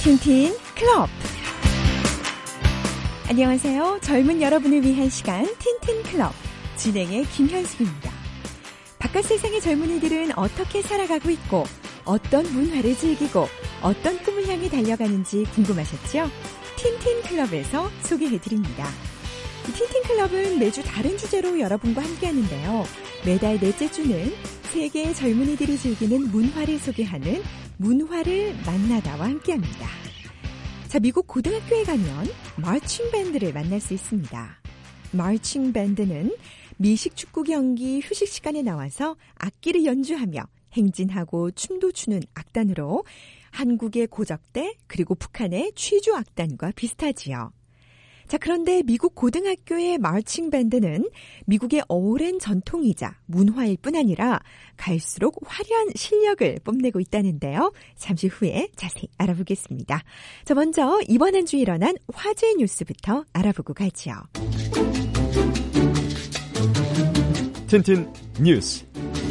틴틴 클럽. 안녕하세요. 젊은 여러분을 위한 시간 틴틴 클럽 진행의 김현숙입니다. 바깥 세상의 젊은이들은 어떻게 살아가고 있고 어떤 문화를 즐기고 어떤 꿈을 향해 달려가는지 궁금하셨죠? 틴틴 클럽에서 소개해드립니다. 틴틴 클럽은 매주 다른 주제로 여러분과 함께하는데요. 매달 넷째 주는 세계의 젊은이들이 즐기는 문화를 소개하는 문화를 만나다와 함께합니다. 자, 미국 고등학교에 가면 마칭 밴드를 만날 수 있습니다. 마칭 밴드는 미식 축구 경기 휴식 시간에 나와서 악기를 연주하며 행진하고 춤도 추는 악단으로 한국의 고적대 그리고 북한의 취주 악단과 비슷하지요. 자, 그런데 미국 고등학교의 마칭 밴드는 미국의 오랜 전통이자 문화일 뿐 아니라 갈수록 화려한 실력을 뽐내고 있다는데요. 잠시 후에 자세히 알아보겠습니다. 자, 먼저 이번 한 주 일어난 화제 뉴스부터 알아보고 가죠. 틴틴 뉴스.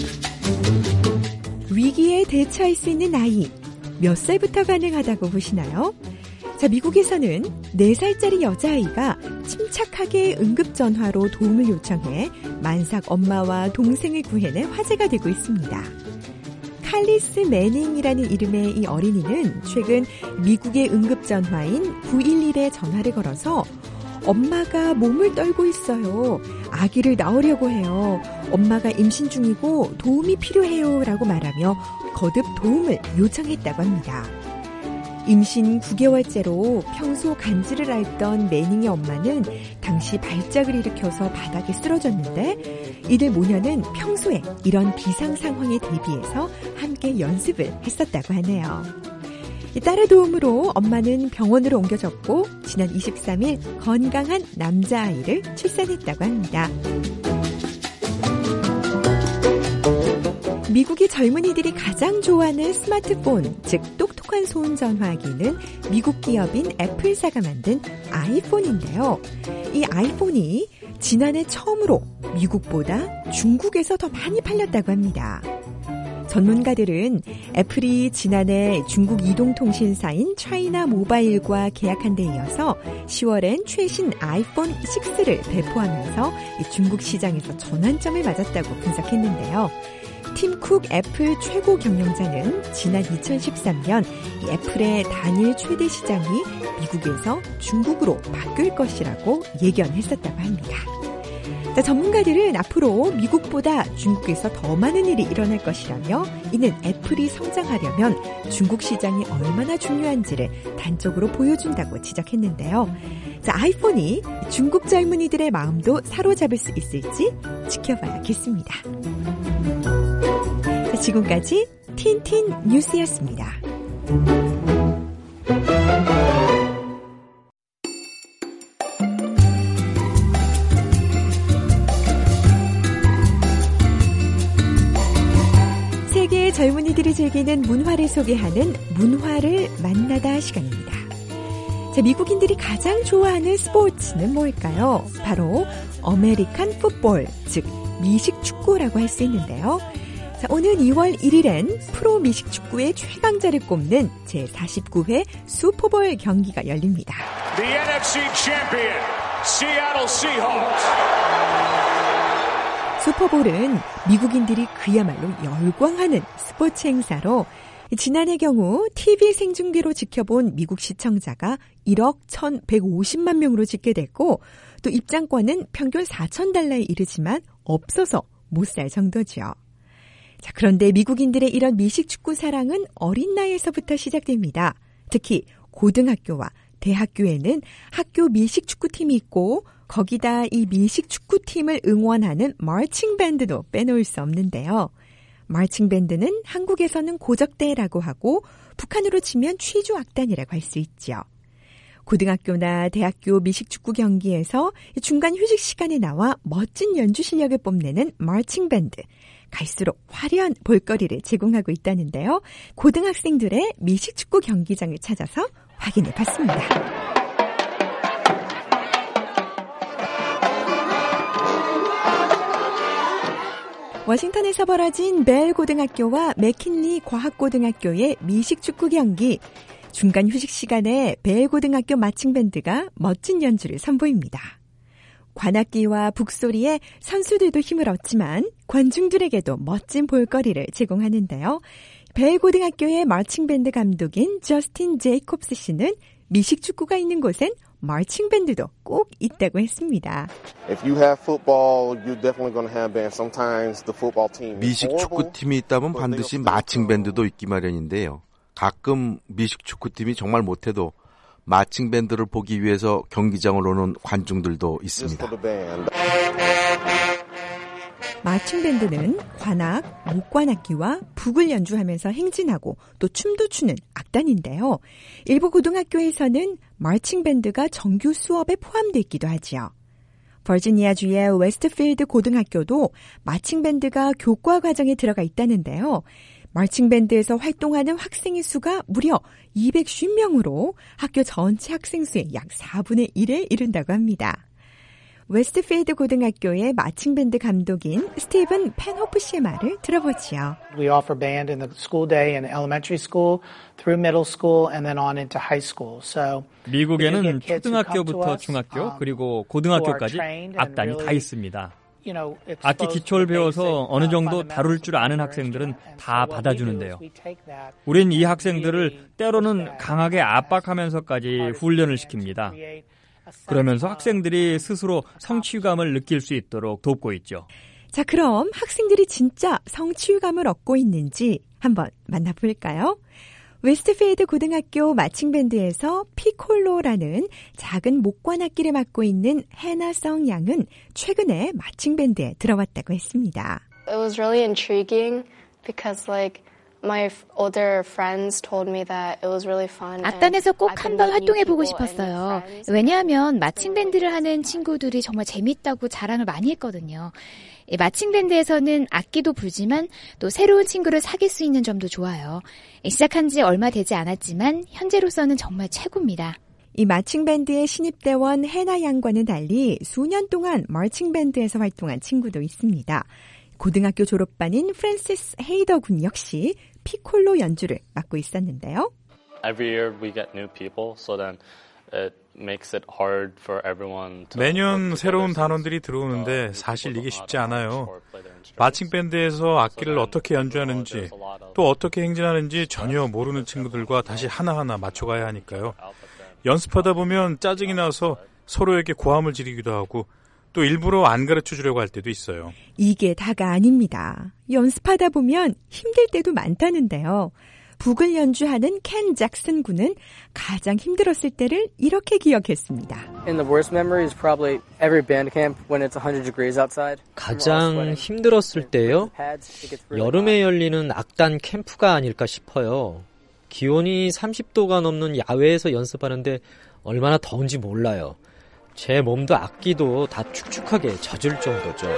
위기에 대처할 수 있는 나이, 몇 살부터 가능하다고 보시나요? 자, 미국에서는 4살짜리 여자아이가 침착하게 응급전화로 도움을 요청해 만삭 엄마와 동생을 구해낸 화제가 되고 있습니다. 칼리스 매닝이라는 이름의 이 어린이는 최근 미국의 응급전화인 911에 전화를 걸어서 엄마가 몸을 떨고 있어요. 아기를 낳으려고 해요. 엄마가 임신 중이고 도움이 필요해요 라고 말하며 거듭 도움을 요청했다고 합니다. 임신 9개월째로 평소 간질을 앓던 매닝의 엄마는 당시 발작을 일으켜서 바닥에 쓰러졌는데 이들 모녀는 평소에 이런 비상 상황에 대비해서 함께 연습을 했었다고 하네요. 딸의 도움으로 엄마는 병원으로 옮겨졌고 지난 23일 건강한 남자아이를 출산했다고 합니다. 미국의 젊은이들이 가장 좋아하는 스마트폰, 즉 똑똑한 소음전화기는 미국 기업인 애플사가 만든 아이폰인데요. 이 아이폰이 지난해 처음으로 미국보다 중국에서 더 많이 팔렸다고 합니다. 전문가들은 애플이 지난해 중국 이동통신사인 차이나 모바일과 계약한 데 이어서 10월엔 최신 아이폰 6를 배포하면서 중국 시장에서 전환점을 맞았다고 분석했는데요. 팀 쿡 애플 최고 경영자는 지난 2013년 이 애플의 단일 최대 시장이 미국에서 중국으로 바뀔 것이라고 예견했었다고 합니다. 자, 전문가들은 앞으로 미국보다 중국에서 더 많은 일이 일어날 것이라며 이는 애플이 성장하려면 중국 시장이 얼마나 중요한지를 단적으로 보여준다고 지적했는데요. 자, 아이폰이 중국 젊은이들의 마음도 사로잡을 수 있을지 지켜봐야겠습니다. 자, 지금까지 틴틴 뉴스였습니다. 세계의 젊은이들이 즐기는 문화를 소개하는 문화를 만나다 시간입니다. 자, 미국인들이 가장 좋아하는 스포츠는 뭘까요? 바로 아메리칸 풋볼, 즉 미식 축구라고 할 수 있는데요. 자, 오늘 2월 1일엔 프로 미식 축구의 최강자를 꼽는 제49회 슈퍼볼 경기가 열립니다. The NFC champion, Seattle Seahawks. 슈퍼볼은 미국인들이 그야말로 열광하는 스포츠 행사로 지난해 경우 TV 생중계로 지켜본 미국 시청자가 1억 1,150만 명으로 집계됐고 또 입장권은 평균 $4,000에 이르지만 없어서 못 살 정도죠. 자, 그런데 미국인들의 이런 미식축구 사랑은 어린 나이에서부터 시작됩니다. 특히 고등학교와 대학교에는 학교 미식축구팀이 있고 거기다 이 미식축구팀을 응원하는 마칭 밴드도 빼놓을 수 없는데요. 마칭 밴드는 한국에서는 고적대라고 하고 북한으로 치면 취주 악단이라고 할 수 있죠. 고등학교나 대학교 미식축구 경기에서 중간 휴식 시간에 나와 멋진 연주 실력을 뽐내는 마칭 밴드. 갈수록 화려한 볼거리를 제공하고 있다는데요. 고등학생들의 미식축구 경기장을 찾아서 확인해 봤습니다. 워싱턴에서 벌어진 벨 고등학교와 맥킨리 과학고등학교의 미식축구 경기. 중간 휴식 시간에 벨고등학교 마칭밴드가 멋진 연주를 선보입니다. 관악기와 북소리에 선수들도 힘을 얻지만 관중들에게도 멋진 볼거리를 제공하는데요. 벨고등학교의 마칭밴드 감독인 저스틴 제이콥스 씨는 미식축구가 있는 곳엔 마칭밴드도 꼭 있다고 했습니다. 미식축구팀이 있다면 반드시 마칭밴드도 있기 마련인데요. 가끔 미식축구팀이 정말 못해도 마칭밴드를 보기 위해서 경기장을 오는 관중들도 있습니다. 마칭밴드는 관악, 목관악기와 북을 연주하면서 행진하고 또 춤도 추는 악단인데요. 일부 고등학교에서는 마칭밴드가 정규 수업에 포함되어 있기도 하지요. 버지니아주의 웨스트필드 고등학교도 마칭밴드가 교과 과정에 들어가 있다는데요. 마칭밴드에서 활동하는 학생의 수가 무려 250명으로 학교 전체 학생 수의 약 4분의 1에 이른다고 합니다. 웨스트필드 고등학교의 마칭밴드 감독인 스티븐 펜호프 씨의 말을 들어보지요. We offer band in the school day in elementary school, through middle school, and then on into high school. So 미국에는 초등학교부터 중학교 그리고 고등학교까지 악단이 다 있습니다. 악기 기초를 배워서 어느 정도 다룰 줄 아는 학생들은 다 받아주는데요. 우린 이 학생들을 때로는 강하게 압박하면서까지 훈련을 시킵니다. 그러면서 학생들이 스스로 성취감을 느낄 수 있도록 돕고 있죠. 자, 그럼 학생들이 진짜 성취감을 얻고 있는지 한번 만나볼까요? 웨스트필드 고등학교 마칭밴드에서 피콜로라는 작은 목관악기를 맡고 있는 해나성 양은 최근에 마칭밴드에 들어왔다고 했습니다. It was really intriguing because my older friends told me that it was really fun. 악단에서 꼭 한번 활동해보고 싶었어요. 왜냐하면 마칭밴드를 하는 친구들이 정말 재밌다고 자랑을 많이 했거든요. 마칭밴드에서는 악기도 불지만 또 새로운 친구를 사귈 수 있는 점도 좋아요. 시작한 지 얼마 되지 않았지만 현재로서는 정말 최고입니다. 이 마칭밴드의 신입대원 해나 양과는 달리 수년 동안 마칭밴드에서 활동한 친구도 있습니다. 고등학교 졸업반인 프랜시스 헤이더 군 역시 피콜로 연주를 맡고 있었는데요. Every year we get new people, so then it makes it hard for everyone to 매년 새로운 단원들이 들어오는데 사실 이게 쉽지 않아요. 마칭밴드에서 악기를 어떻게 연주하는지 또 어떻게 행진하는지 전혀 모르는 친구들과 다시 하나하나 맞춰가야 하니까요. 연습하다 보면 짜증이 나서 서로에게 고함을 지르기도 하고 또 일부러 안 가르쳐주려고 할 때도 있어요. 이게 다가 아닙니다. 연습하다 보면 힘들 때도 많다는데요. 북을 연주하는 켄 잭슨 군은 가장 힘들었을 때를 이렇게 기억했습니다. 가장 힘들었을 때요? 여름에 열리는 악단 캠프가 아닐까 싶어요. 기온이 30도가 넘는 야외에서 연습하는데 얼마나 더운지 몰라요. 제 몸도 악기도 다 축축하게 젖을 정도죠.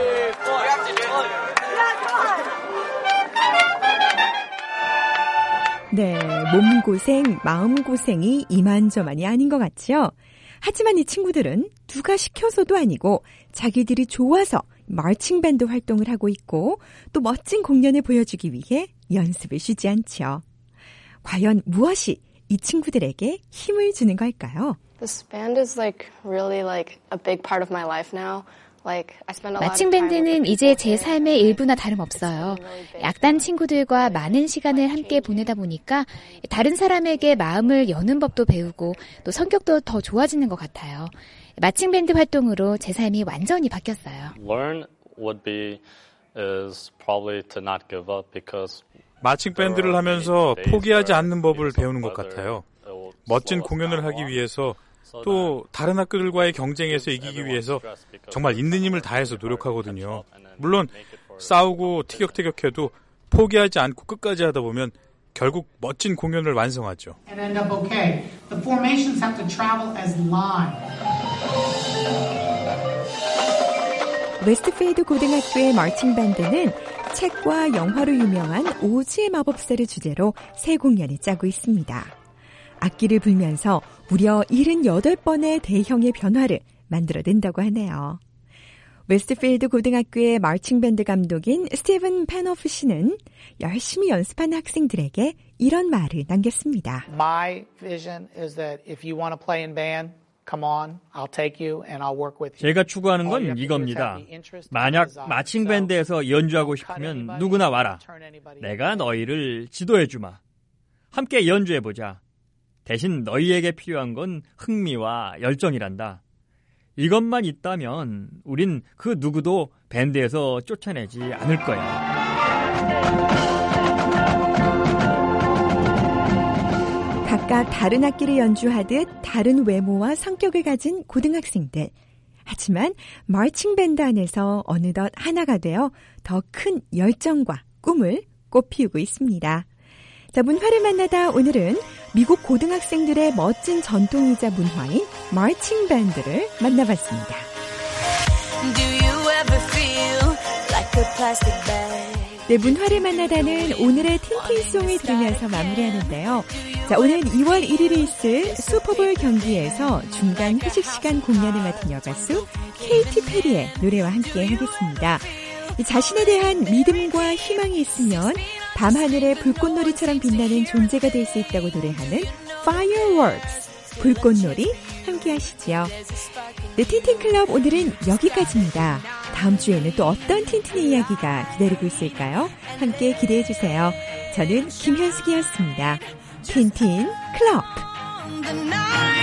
네, 몸고생, 마음고생이 이만저만이 아닌 것 같지요? 하지만 이 친구들은 누가 시켜서도 아니고 자기들이 좋아서 마칭밴드 활동을 하고 있고 또 멋진 공연을 보여주기 위해 연습을 쉬지 않지요. 과연 무엇이 이 친구들에게 힘을 주는 걸까요? This band is really a big part of my life now. 마칭밴드는 이제 제 삶의 일부나 다름없어요. 악단 친구들과 많은 시간을 함께 보내다 보니까 다른 사람에게 마음을 여는 법도 배우고 또 성격도 더 좋아지는 것 같아요. 마칭밴드 활동으로 제 삶이 완전히 바뀌었어요. Learn would be is probably to not give up because 마칭밴드를 하면서 포기하지 않는 법을 배우는 것 같아요. 멋진 공연을 하기 위해서 또 다른 학교들과의 경쟁에서 이기기 위해서 정말 있는 힘을 다해서 노력하거든요. 물론 싸우고 티격태격해도 포기하지 않고 끝까지 하다 보면 결국 멋진 공연을 완성하죠. 웨스트필드 고등학교의 마칭밴드는 책과 영화로 유명한 오즈의 마법사를 주제로 새 공연을 짜고 있습니다. 악기를 불면서 무려 78번의 대형의 변화를 만들어낸다고 하네요. 웨스트필드 고등학교의 마칭밴드 감독인 스티븐 패노프 씨는 열심히 연습하는 학생들에게 이런 말을 남겼습니다. My vision is that if you want to play in band, come on, I'll take you and I'll work with you. 제가 추구하는 건 이겁니다. 만약 마칭밴드에서 연주하고 싶으면 누구나 와라. 내가 너희를 지도해주마. 함께 연주해보자. 대신 너희에게 필요한 건 흥미와 열정이란다. 이것만 있다면 우린 그 누구도 밴드에서 쫓아내지 않을 거야. 각각 다른 악기를 연주하듯 다른 외모와 성격을 가진 고등학생들. 하지만 마칭 밴드 안에서 어느덧 하나가 되어 더 큰 열정과 꿈을 꽃피우고 있습니다. 자, 문화를 만나다 오늘은 미국 고등학생들의 멋진 전통이자 문화인 마칭 밴드를 만나봤습니다. 네, 문화를 만나다는 오늘의 틴틴송을 들으면서 마무리하는데요. 자, 오늘 2월 1일에 있을 슈퍼볼 경기에서 중간 휴식 시간 공연을 맡은 여가수 케이티 페리의 노래와 함께 하겠습니다. 자신에 대한 믿음과 희망이 있으면 밤하늘의 불꽃놀이처럼 빛나는 존재가 될 수 있다고 노래하는 Fireworks, 불꽃놀이 함께 하시죠. 네, 틴틴클럽 오늘은 여기까지입니다. 다음 주에는 또 어떤 틴틴의 이야기가 기다리고 있을까요? 함께 기대해 주세요. 저는 김현숙이었습니다. 틴틴클럽.